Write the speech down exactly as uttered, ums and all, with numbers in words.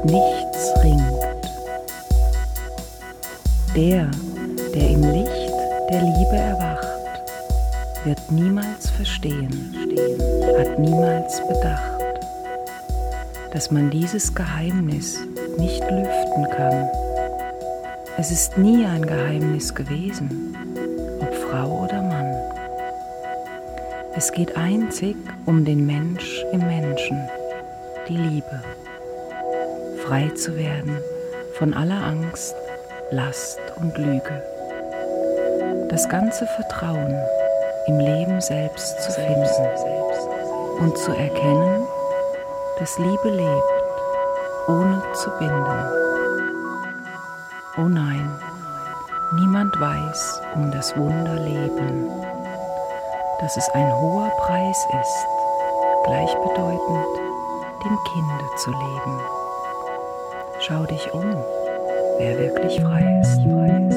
nichts ringt. Der, der im Licht der Liebe erwacht, wird niemals verstehen, hat niemals bedacht, dass man dieses Geheimnis nicht lüften kann. Es ist nie ein Geheimnis gewesen, ob Frau oder Mann. Es geht einzig um den Mensch im Menschen, die Liebe. Frei zu werden von aller Angst, Last und Lüge. Das ganze Vertrauen im Leben selbst zu finden und zu erkennen, dass Liebe lebt, ohne zu binden. Oh nein, niemand weiß um das Wunderleben, dass es ein hoher Preis ist, gleichbedeutend dem Kinde zu leben. Schau dich um, wer wirklich frei ist.